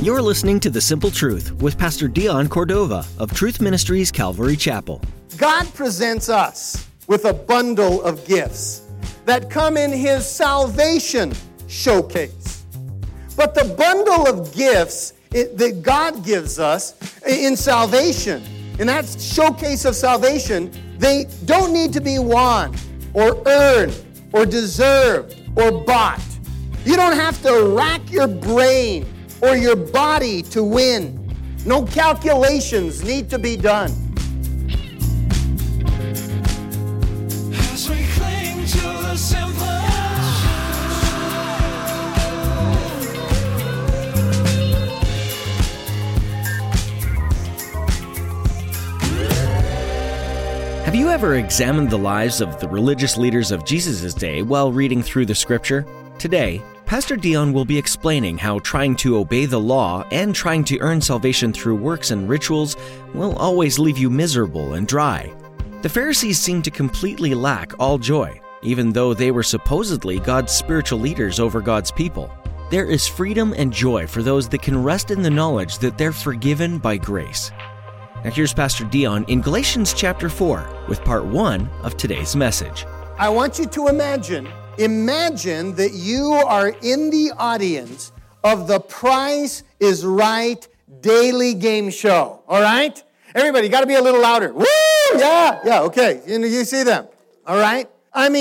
You're listening to The Simple Truth with Pastor Dion Cordova of Truth Ministries Calvary Chapel. God presents us with a bundle of gifts that come in His salvation showcase. But the bundle of gifts that God gives us in salvation, in that showcase of salvation, they don't need to be won or earned or deserved or bought. You don't have to rack your brain or your body to win. No calculations need to be done. As we cling to the simple Have you ever examined the lives of the religious leaders of Jesus' day while reading through the Scripture? Today, Pastor Dion will be explaining how trying to obey the law and trying to earn salvation through works and rituals will always leave you miserable and dry. The Pharisees seemed to completely lack all joy, even though they were supposedly God's spiritual leaders over God's people. There is freedom and joy for those that can rest in the knowledge that they're forgiven by grace. Now here's Pastor Dion in Galatians chapter 4 with part 1 of today's message. I want you to imagine that you are in the audience of the Price is Right daily game show, all right? Everybody, got to be a little louder. Woo! Yeah, okay. You see them, all right?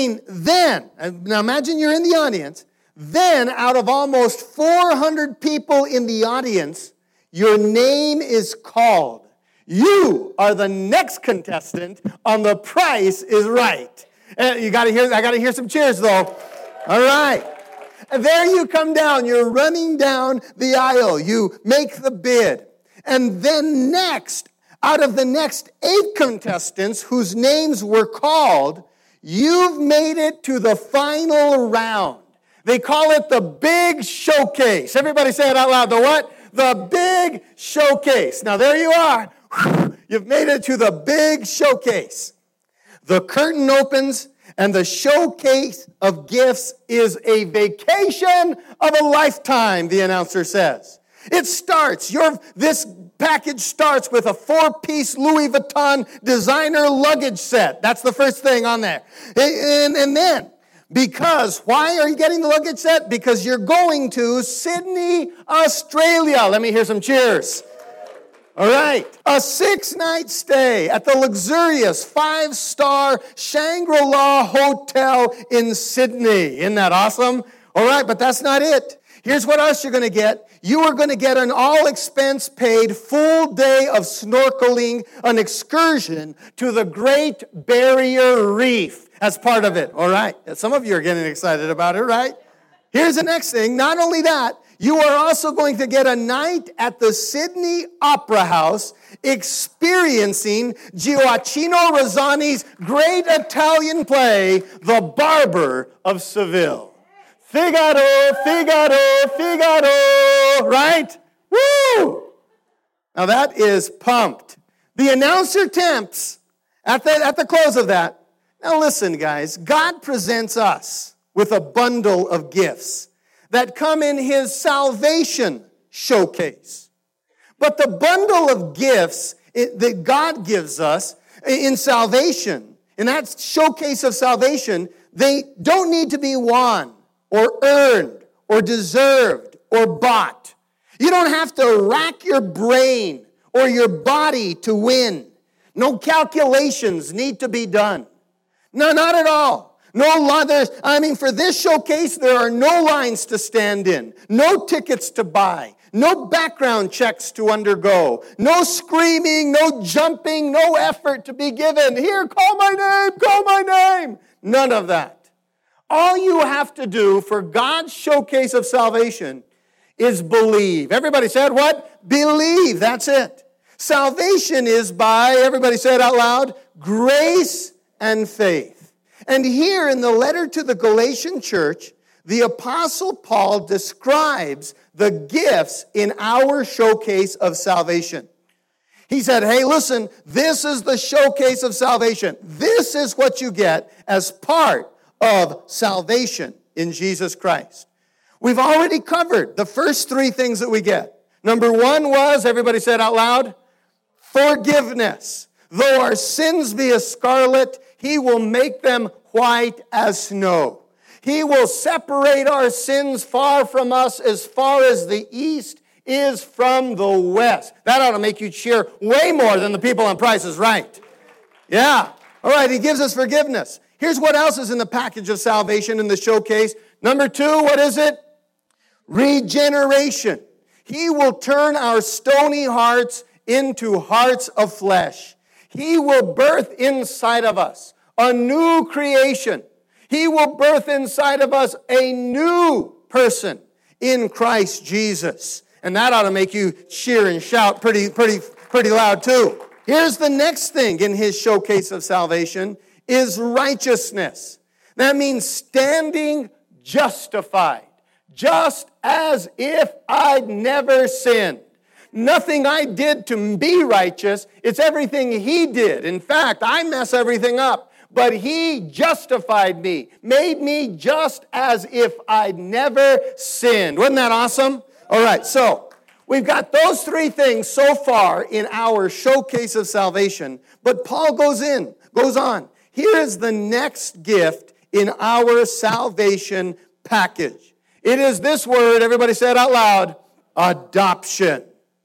Now imagine you're in the audience. Then, out of almost 400 people in the audience, your name is called. You are the next contestant on The Price is Right. I got to hear some cheers, though. All right. And there you come down. You're running down the aisle. You make the bid. And then next, out of the next 8 contestants whose names were called, you've made it to the final round. They call it the big showcase. Everybody say it out loud. The what? The big showcase. Now, there you are. You've made it to the big showcase. The curtain opens, and the showcase of gifts is a vacation of a lifetime, the announcer says. It starts, this package starts with a 4-piece Louis Vuitton designer luggage set. That's the first thing on there. And then, why are you getting the luggage set? Because you're going to Sydney, Australia. Let me hear some cheers. All right, a 6-night stay at the luxurious 5-star Shangri-La Hotel in Sydney. Isn't that awesome? All right, but that's not it. Here's what else you're going to get. You are going to get an all-expense-paid full day of snorkeling, an excursion to the Great Barrier Reef as part of it. All right, some of you are getting excited about it, right? Here's the next thing. Not only that, you are also going to get a night at the Sydney Opera House experiencing Gioacchino Rossini's great Italian play, The Barber of Seville. Figaro, Figaro, Figaro, right? Woo! Now that is pumped. The announcer tempts at the close of that. Now listen, guys, God presents us with a bundle of gifts that come in His salvation showcase. But the bundle of gifts that God gives us in salvation, in that showcase of salvation, they don't need to be won or earned or deserved or bought. You don't have to rack your brain or your body to win. No calculations need to be done. No, not at all. For this showcase, there are no lines to stand in, no tickets to buy, no background checks to undergo, no screaming, no jumping, no effort to be given. Here, call my name. None of that. All you have to do for God's showcase of salvation is believe. Everybody said what? Believe. That's it. Salvation is by, everybody say it out loud, grace and faith. And here in the letter to the Galatian church, the Apostle Paul describes the gifts in our showcase of salvation. He said, hey, listen, this is the showcase of salvation. This is what you get as part of salvation in Jesus Christ. We've already covered the first 3 things that we get. Number one was, everybody said out loud, forgiveness. Though our sins be as scarlet, he will make them white as snow. He will separate our sins far from us as far as the east is from the west. That ought to make you cheer way more than the people on Price is Right. Yeah. All right, he gives us forgiveness. Here's what else is in the package of salvation in the showcase. Number two, what is it? Regeneration. He will turn our stony hearts into hearts of flesh. He will birth inside of us a new creation. He will birth inside of us a new person in Christ Jesus. And that ought to make you cheer and shout pretty loud too. Here's the next thing in his showcase of salvation is righteousness. That means standing justified, just as if I'd never sinned. Nothing I did to be righteous, it's everything he did. In fact, I mess everything up. But he justified me, made me just as if I'd never sinned. Wasn't that awesome? All right, so we've got those three things so far in our showcase of salvation. But Paul goes on. Here is the next gift in our salvation package. It is this word, everybody say it out loud, adoption.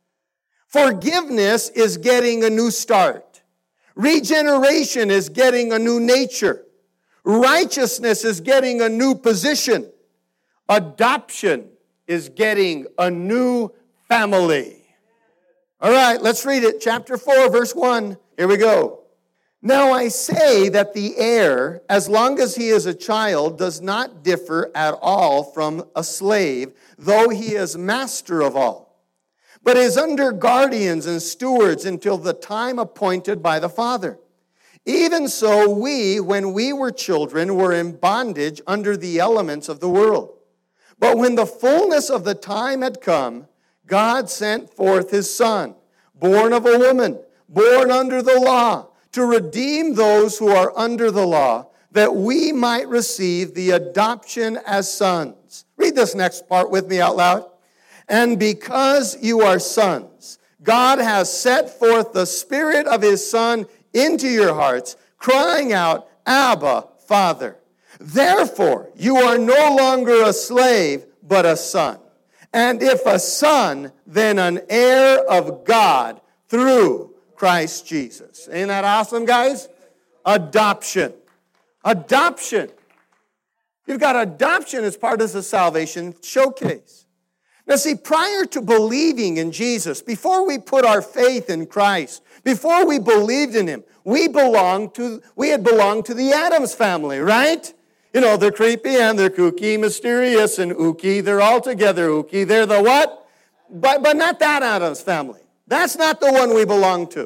Forgiveness is getting a new start. Regeneration is getting a new nature. Righteousness is getting a new position. Adoption is getting a new family. All right, let's read it. Chapter 4, verse 1. Here we go. Now I say that the heir, as long as he is a child, does not differ at all from a slave, though he is master of all, but is under guardians and stewards until the time appointed by the Father. Even so, we, when we were children, were in bondage under the elements of the world. But when the fullness of the time had come, God sent forth his Son, born of a woman, born under the law, to redeem those who are under the law, that we might receive the adoption as sons. Read this next part with me out loud. And because you are sons, God has set forth the Spirit of his Son into your hearts, crying out, Abba, Father. Therefore, you are no longer a slave, but a son. And if a son, then an heir of God through Christ Jesus. Ain't that awesome, guys? Adoption. Adoption. You've got adoption as part of the salvation showcase. Now see, prior to believing in Jesus, before we put our faith in Christ, before we believed in him, we had belonged to the Addams family, right? You know, they're creepy and they're kooky, mysterious and ooky. They're all together ooky. They're the what? But not that Addams family. That's not the one we belong to.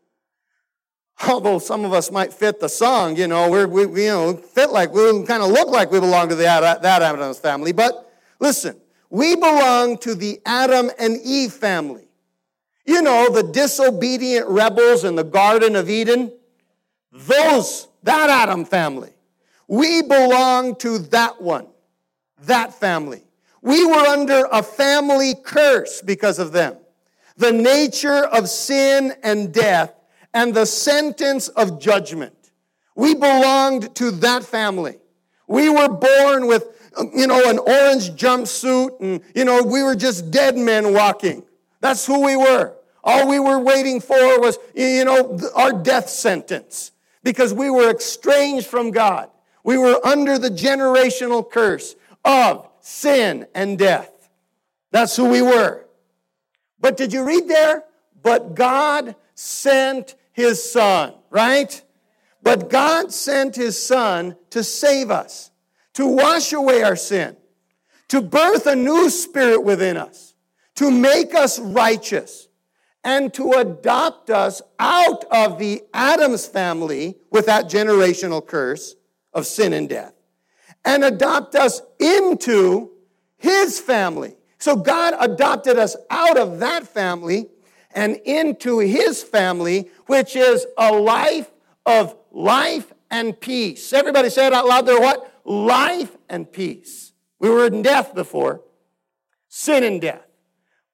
Although some of us might fit the song, we fit like, we kind of look like we belong to that Addams family. But listen, we belong to the Adam and Eve family. You know, the disobedient rebels in the Garden of Eden. That Adam family. We belong to that one, that family. We were under a family curse because of them. The nature of sin and death and the sentence of judgment. We belonged to that family. We were born with, an orange jumpsuit and, we were just dead men walking. That's who we were. All we were waiting for was, our death sentence because we were estranged from God. We were under the generational curse of sin and death. That's who we were. But did you read there? But God sent his Son, right? But God sent his Son to save us, to wash away our sin, to birth a new spirit within us, to make us righteous, and to adopt us out of the Addams family with that generational curse of sin and death, and adopt us into his family. So God adopted us out of that family and into his family, which is a life of life and peace. Everybody say it out loud there, what? Life and peace. We were in death before, sin and death.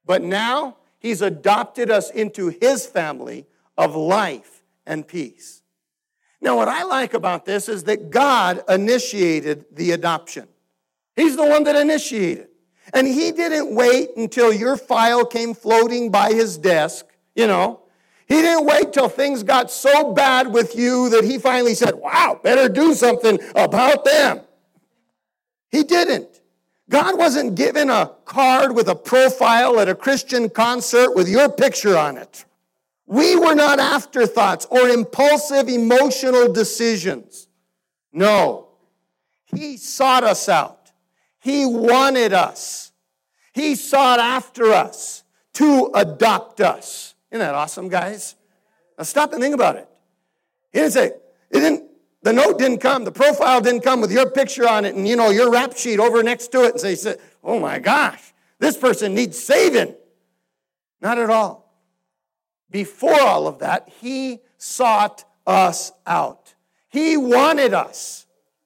But now he's adopted us into his family of life and peace. Now, what I like about this is that God initiated the adoption. He's the one that initiated. And he didn't wait until your file came floating by his desk, He didn't wait till things got so bad with you that he finally said, wow, better do something about them. He didn't. God wasn't given a card with a profile at a Christian concert with your picture on it. We were not afterthoughts or impulsive emotional decisions. No. He sought us out. He wanted us. He sought after us to adopt us. Isn't that awesome, guys? Now stop and think about it. He didn't say, the note didn't come, the profile didn't come with your picture on it and, your rap sheet over next to it and say, oh my gosh, this person needs saving. Not at all. Before all of that, he sought us out. He wanted us.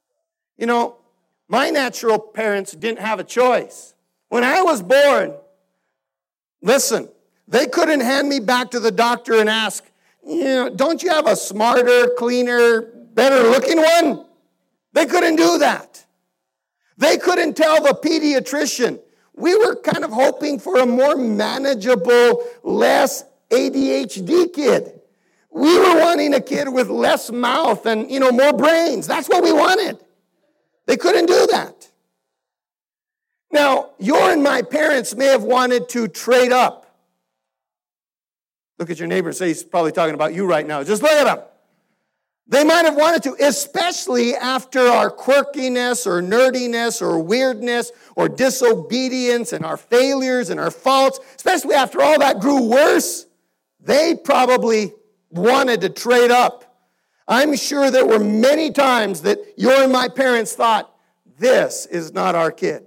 My natural parents didn't have a choice. When I was born, listen, they couldn't hand me back to the doctor and ask, don't you have a smarter, cleaner, better looking one? They couldn't do that. They couldn't tell the pediatrician. We were kind of hoping for a more manageable, less ADHD kid. We were wanting a kid with less mouth and, more brains. That's what we wanted. They couldn't do that. Now, your and my parents may have wanted to trade up. Look at your neighbor and say he's probably talking about you right now. Just look at him. They might have wanted to, especially after our quirkiness or nerdiness or weirdness or disobedience and our failures and our faults, especially after all that grew worse, they probably wanted to trade up. I'm sure there were many times that your and my parents thought, this is not our kid.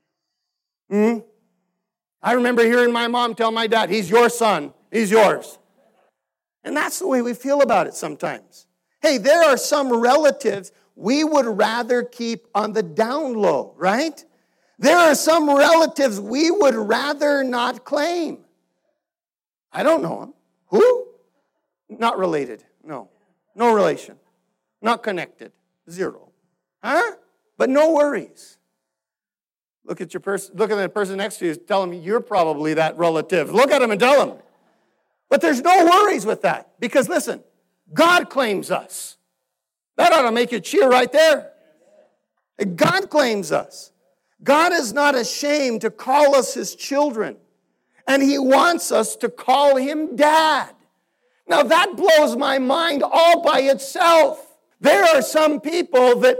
I remember hearing my mom tell my dad, he's your son, he's yours. And that's the way we feel about it sometimes. Hey, there are some relatives we would rather keep on the down low, right? There are some relatives we would rather not claim. I don't know them. Who? Not related. No. No relation. Not connected. Zero. Huh? But no worries. Look at the person next to you. Tell them you're probably that relative. Look at him and tell him. But there's no worries with that. Because listen, God claims us. That ought to make you cheer right there. God claims us. God is not ashamed to call us his children. And he wants us to call him dad. Now that blows my mind all by itself. There are some people that,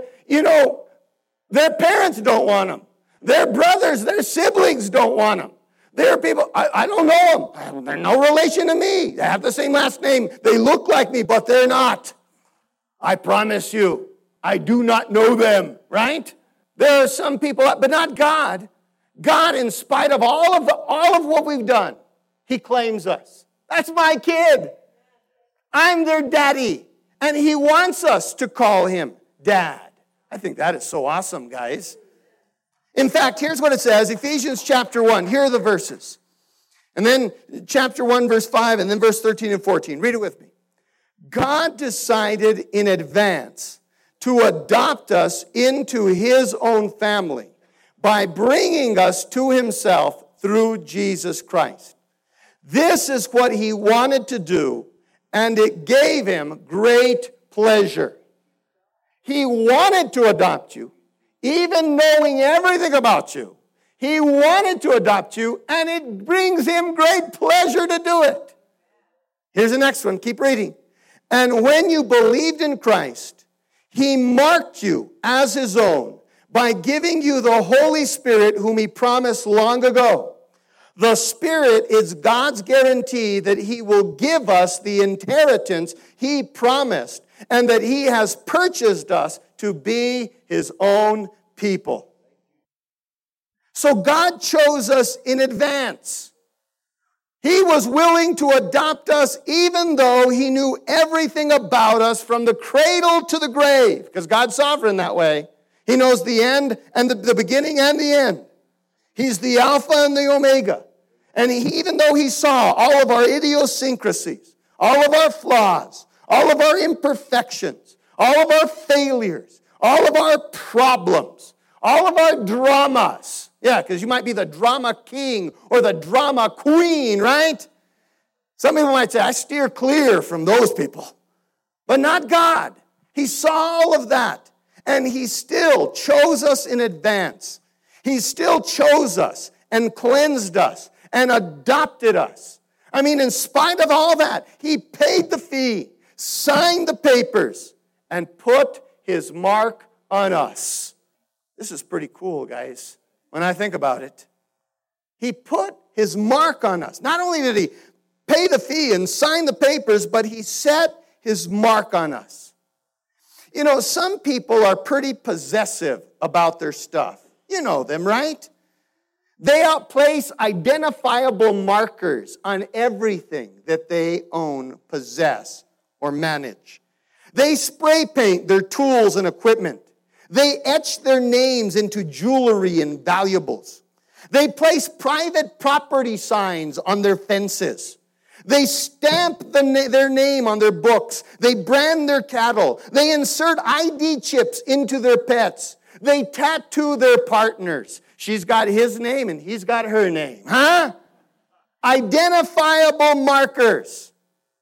their parents don't want them. Their brothers, their siblings don't want them. There are people, I don't know them. They're no relation to me. They have the same last name. They look like me, but they're not. I promise you, I do not know them, right? There are some people, but not God. God, in spite of all of what we've done, he claims us. That's my kid. I'm their daddy. And he wants us to call him dad. I think that is so awesome, guys. In fact, here's what it says, Ephesians chapter 1. Here are the verses. And then chapter 1, verse 5, and then verse 13 and 14. Read it with me. God decided in advance to adopt us into his own family by bringing us to himself through Jesus Christ. This is what he wanted to do, and it gave him great pleasure. He wanted to adopt you. Even knowing everything about you, he wanted to adopt you, and it brings him great pleasure to do it. Here's the next one. Keep reading. And when you believed in Christ, he marked you as his own by giving you the Holy Spirit whom he promised long ago. The Spirit is God's guarantee that he will give us the inheritance he promised and that he has purchased us to be his own people. So God chose us in advance. He was willing to adopt us even though he knew everything about us from the cradle to the grave, because God's sovereign that way. He knows the end and the beginning and the end. He's the Alpha and the Omega. And even though he saw all of our idiosyncrasies, all of our flaws, all of our imperfections, all of our failures, all of our problems, all of our dramas. Yeah, because you might be the drama king or the drama queen, right? Some people might say, I steer clear from those people. But not God. He saw all of that, and he still chose us in advance. He still chose us and cleansed us and adopted us. I mean, in spite of all that, he paid the fee, signed the papers, and put his mark on us. This is pretty cool, guys, when I think about it. He put his mark on us. Not only did he pay the fee and sign the papers, but he set his mark on us. You know, some people are pretty possessive about their stuff. You know them, right? They place identifiable markers on everything that they own, possess, or manage. They spray paint their tools and equipment. They etch their names into jewelry and valuables. They place private property signs on their fences. They stamp their name on their books. They brand their cattle. They insert ID chips into their pets. They tattoo their partners. She's got his name and he's got her name. Huh? Identifiable markers.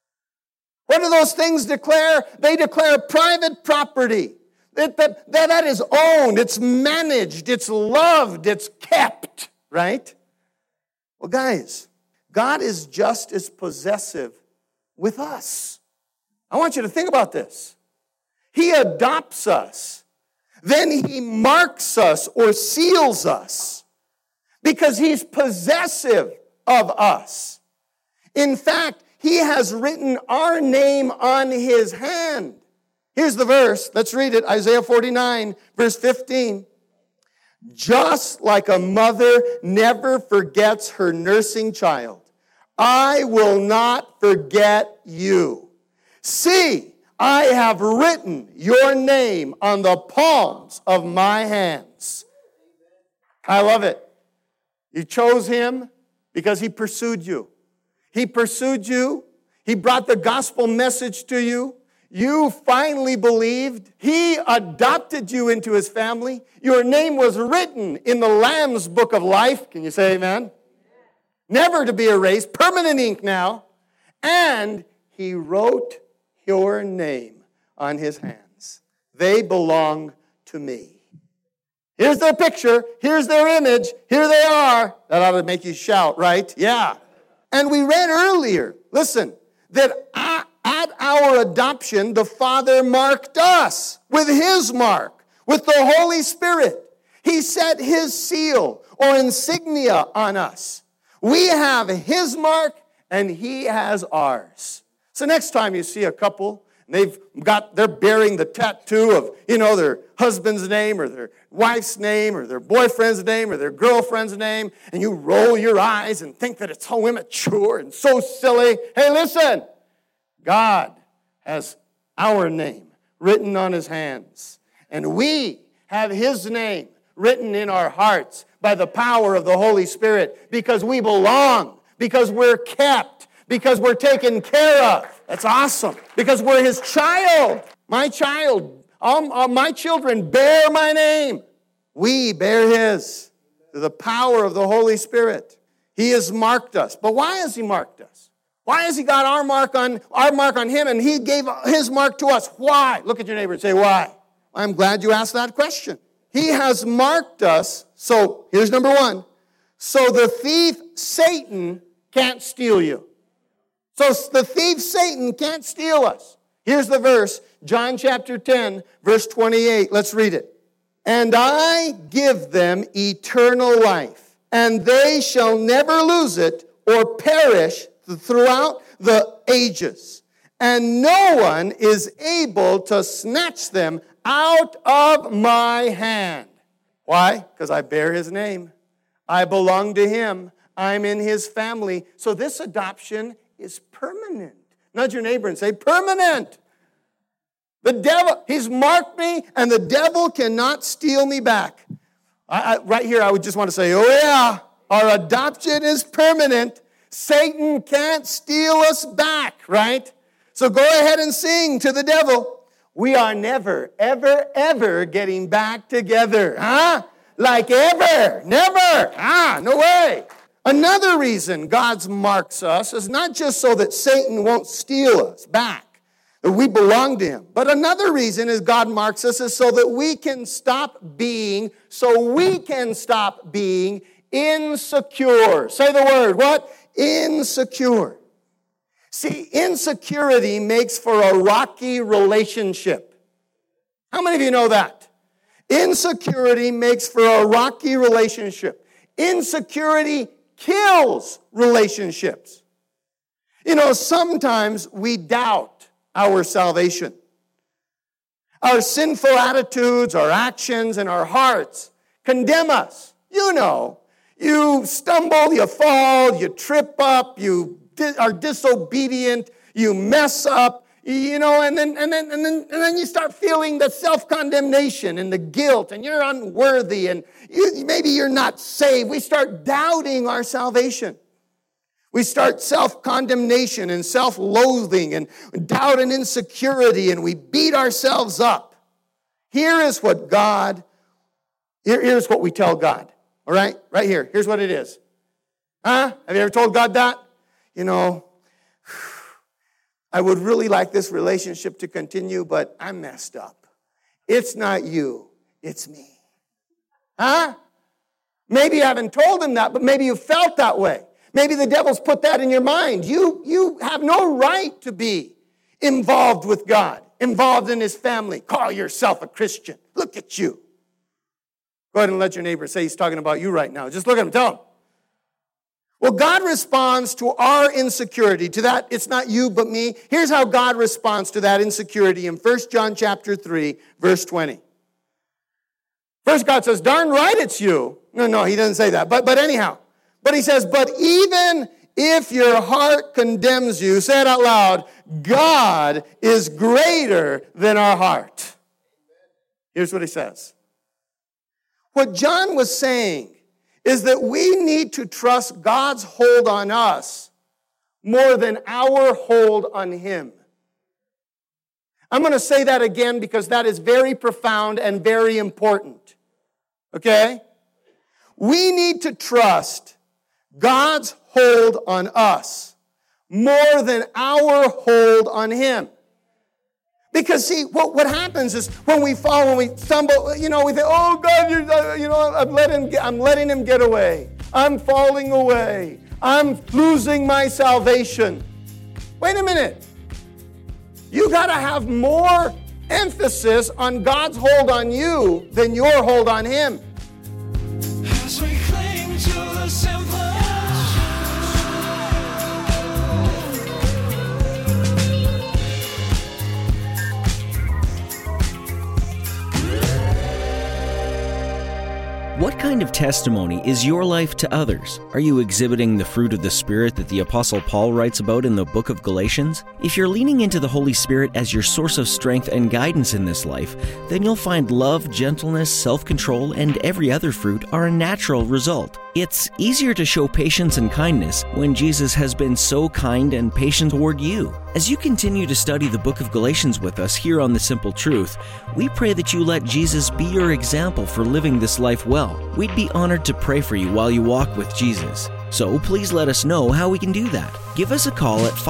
What do those things declare? They declare private property. That is owned, it's managed, it's loved, it's kept, right? Well, guys, God is just as possessive with us. I want you to think about this. He adopts us. Then he marks us or seals us because he's possessive of us. In fact, he has written our name on his hand. Here's the verse. Let's read it. Isaiah 49, verse 15. Just like a mother never forgets her nursing child, I will not forget you. See, I have written your name on the palms of my hands. I love it. You chose him because he pursued you. He pursued you. He brought the gospel message to you. You finally believed. He adopted you into his family. Your name was written in the Lamb's book of life. Can you say amen? Never to be erased. Permanent ink now. And he wrote your name on his hands. They belong to me. Here's their picture. Here's their image. Here they are. That ought to make you shout, right? Yeah. And we read earlier, listen, that at our adoption, the Father marked us with his mark, with the Holy Spirit. He set his seal or insignia on us. We have his mark and he has ours. So next time you see a couple, they're bearing the tattoo of, their husband's name or their wife's name or their boyfriend's name or their girlfriend's name, and you roll your eyes and think that it's so immature and so silly. Hey, listen, God has our name written on his hands, and we have his name written in our hearts by the power of the Holy Spirit because we belong, because we're kept, because we're taken care of. That's awesome. Because we're his child. My child. All my children bear my name. We bear his. Through the power of the Holy Spirit. He has marked us. But why has he marked us? Why has he got our mark on him and he gave his mark to us? Why? Look at your neighbor and say, why? I'm glad you asked that question. He has marked us. So here's number one. So the thief, Satan, can't steal you. So the thief, Satan, can't steal us. Here's the verse, John chapter 10, verse 28. Let's read it. And I give them eternal life, and they shall never lose it or perish throughout the ages. And no one is able to snatch them out of my hand. Why? Because I bear his name. I belong to him. I'm in his family. So this adoption is permanent. Nudge your neighbor and say, permanent. The devil, he's marked me, and the devil cannot steal me back. Right here, I would just want to say, oh yeah, Our adoption is permanent. Satan can't steal us back, right? So go ahead and sing to the devil. We are never, ever, ever getting back together. Huh? Like ever. Never. No way. Another reason God marks us is not just so that Satan won't steal us back, that we belong to him. But another reason is God marks us is so that we can stop being insecure. Say the word. What? Insecure. See, insecurity makes for a rocky relationship. How many of you know that? Insecurity makes for a rocky relationship. Insecurity kills relationships. You know, sometimes we doubt our salvation. Our sinful attitudes, our actions, and our hearts condemn us. You know, you stumble, you fall, you trip up, you are disobedient, you mess up, you know, and then you start feeling the self-condemnation and the guilt, and you're unworthy, and maybe you're not saved. We start doubting our salvation. We start self-condemnation and self-loathing and doubt and insecurity, and we beat ourselves up. Here's what we tell God. All right? Right here. Here's what it is. Huh? Have you ever told God that? You know, I would really like this relationship to continue, but I'm messed up. It's not you. It's me. Huh? Maybe you haven't told him that, but maybe you felt that way. Maybe the devil's put that in your mind. You have no right to be involved with God, involved in his family. Call yourself a Christian. Look at you. Go ahead and let your neighbor say he's talking about you right now. Just look at him. Tell him. Well, God responds to our insecurity, to that it's not you but me. Here's how God responds to that insecurity in 1 John chapter 3, verse 20. First, God says, darn right it's you. No, he doesn't say that. But anyhow. But he says, but even if your heart condemns you, say it out loud, God is greater than our heart. Here's what he says. What John was saying is that we need to trust God's hold on us more than our hold on him. I'm going to say that again because that is very profound and very important. Okay? We need to trust God's hold on us more than our hold on him. Because see, what happens is when we fall, when we stumble, you know, we think, oh God, I'm letting him get away. I'm falling away. I'm losing my salvation. Wait a minute. You got to have more emphasis on God's hold on you than your hold on him. As we cling to the simple. What kind of testimony is your life to others? Are you exhibiting the fruit of the Spirit that the Apostle Paul writes about in the book of Galatians? If you're leaning into the Holy Spirit as your source of strength and guidance in this life, then you'll find love, gentleness, self-control, and every other fruit are a natural result. It's easier to show patience and kindness when Jesus has been so kind and patient toward you. As you continue to study the book of Galatians with us here on The Simple Truth, we pray that you let Jesus be your example for living this life well. We'd be honored to pray for you while you walk with Jesus. So please let us know how we can do that. Give us a call at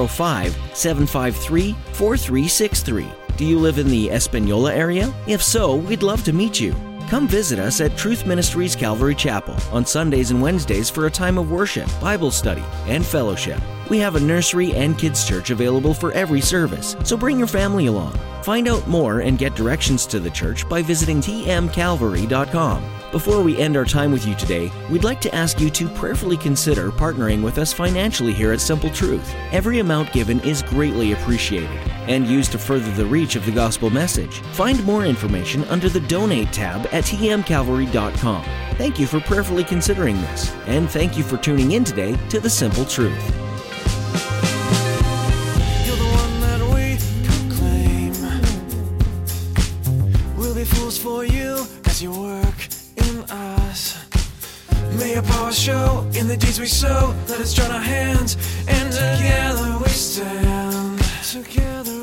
505-753-4363. Do you live in the Espanola area? If so, we'd love to meet you. Come visit us at Truth Ministries Calvary Chapel on Sundays and Wednesdays for a time of worship, Bible study, and fellowship. We have a nursery and kids church available for every service, so bring your family along. Find out more and get directions to the church by visiting tmcalvary.com. Before we end our time with you today, we'd like to ask you to prayerfully consider partnering with us financially here at Simple Truth. Every amount given is greatly appreciated and used to further the reach of the gospel message. Find more information under the Donate tab at tmcalvary.com. Thank you for prayerfully considering this, and thank you for tuning in today to The Simple Truth. You're the one that we proclaim. We'll be fools for you as you work in us. May your power show in the deeds we sow. Let us join our hands, and together we stand. Together